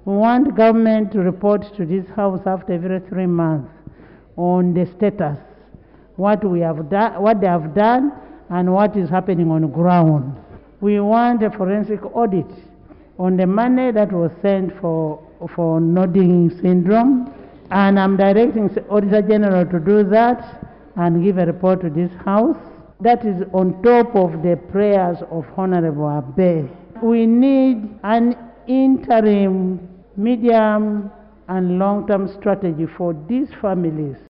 We want government to report to this House after every 3 months on the status, what we have done, what they have done, and what is happening on the ground. We want a forensic audit on the money that was sent for nodding syndrome, and I'm directing the Auditor General to do that and give a report to this House. That is on top of the prayers of Honorable Abe. We need an interim, medium, and long-term strategy for these families.